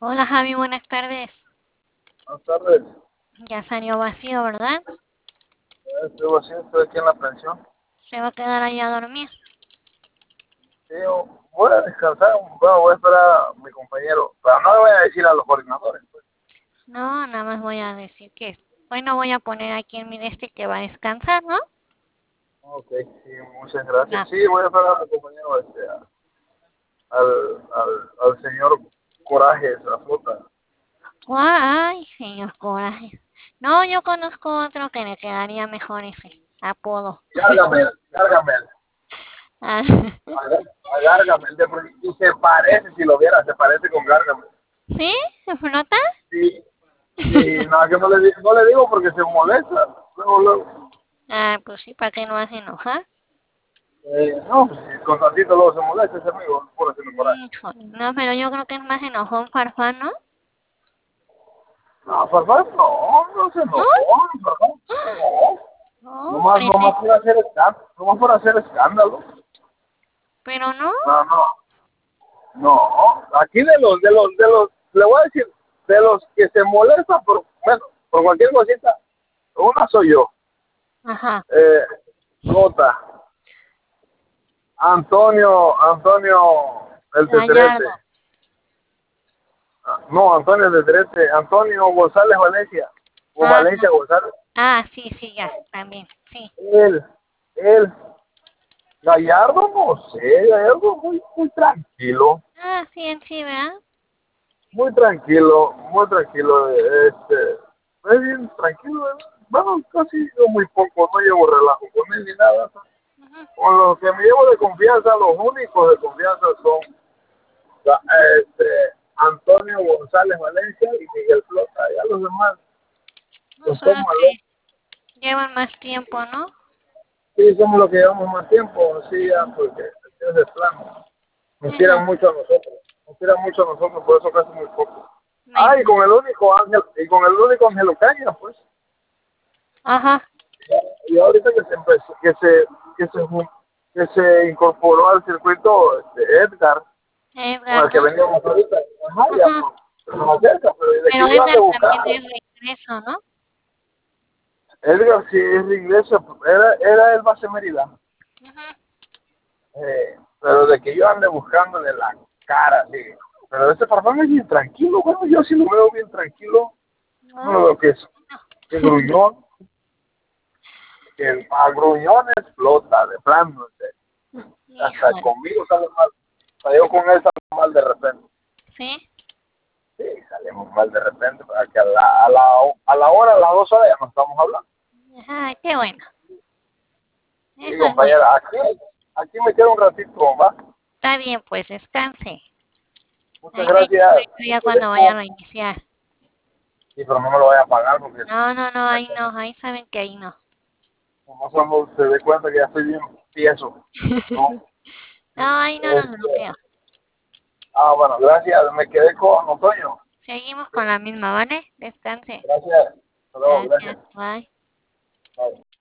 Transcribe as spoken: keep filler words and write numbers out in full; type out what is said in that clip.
Hola Javi, buenas tardes. Buenas tardes. Ya salió vacío, ¿verdad? Estoy así, estoy aquí en la pensión. Se va a quedar ahí a dormir. Sí, voy a descansar, bueno, voy a esperar a mi compañero, pero no le voy a decir a los coordinadores, pues. No, nada más voy a decir que hoy no voy a poner aquí en mi este que va a descansar, ¿no? Ok, sí, muchas gracias. No. Sí, voy a esperar a mi compañero, este, a- al, al, al señor Coraje, esa fruta. Ay, señor Coraje. No, yo conozco otro que le quedaría mejor ese apodo. Gárgamel, Gárgamel, Ah, a Gárgamel, de- y se parece, si lo viera, se parece con Gárgamel. ¿Sí? ¿Se nota? Sí, sí, nada, que no le, di- no le digo porque se molesta, luego, luego. Ah, pues sí, ¿para qué no hace enojar? Eh, no, pues si con tantito luego se molesta ese amigo, por decirlo por ahí. Híjole, no, pero yo creo que es más enojón Farfán, ¿no? No, Farfán no, no se ¿No? enojó, Farfán no. No, Nomás, parece, nomás por hacer escándalo, nomás por hacer escándalo. pero no. No, no, no. Aquí de los, de los, de los, le voy a decir, de los que se molestan por, bueno, por cualquier cosita, una soy yo. Ajá. Eh, Jota, Antonio, Antonio, el Gallardo. Teterete. Ah, no, Antonio el Teterete, Antonio González Valencia, o Ah, Valencia González. ah, sí, sí, ya, también, sí. Él, él, Gallardo, no sé, Gallardo muy, muy tranquilo, Ah, sí, en sí, ¿verdad? muy tranquilo, muy tranquilo, este, es bien tranquilo, ¿verdad? Bueno, casi yo muy poco, no llevo relajo con él ni nada. Ujú. Con los que me llevo de confianza, los únicos de confianza son este, Antonio González Valencia y Miguel Flota, ya los demás, No los son son los malos. que llevan más tiempo, ¿no? Sí, somos los que llevamos más tiempo, sí, ya, porque es de plano. Nos Ajá, tiran mucho a nosotros, nos tiran mucho a nosotros, por eso casi muy poco. me Ah, y con imagino. el único Ángel, y con el único Ángel Caña, pues. Ajá, Y ahorita que se empezó, que se, que se, que se incorporó al circuito este, Edgar, con Edgar, el que ¿no? veníamos ahorita, ajá, ya Ajá, pues, se nos acerca, pero desde pero que yo Edgar ando también buscando, es regreso, ¿no? Edgar sí es de iglesia, era, era el base Mérida. Ajá. Eh, pero de que yo ande buscándole la cara, sí. Pero este Farfán es bien tranquilo, bueno, yo sí lo veo bien tranquilo. No lo No, veo que es que gruñón, que el a gruñón explota, de plano, no sé. Hasta híjole, conmigo sale mal. Hasta yo con él salgo mal de repente. ¿sí? Sí, salimos mal de repente, para que a la, a la, a la hora, a las dos horas ya no estamos hablando. Ajá, qué bueno, Sí, eso es bueno. compañera, aquí, aquí me quedo un ratito, va. Está bien, pues descanse. Muchas Ahí me gracias, dice me ya cuando vaya a quedo. reiniciar. Sí, pero no me lo vaya a pagar porque No, no, no, ahí no, ahí saben que ahí no. como cuando se dé cuenta que ya estoy bien tieso. ¿No? No, ahí no nos Este, bloqueo. ah, bueno, gracias. Me quedé con Otoño. Seguimos con la misma, ¿vale? Descanse. Gracias. Hasta luego, Gracias, gracias. bye. Bye.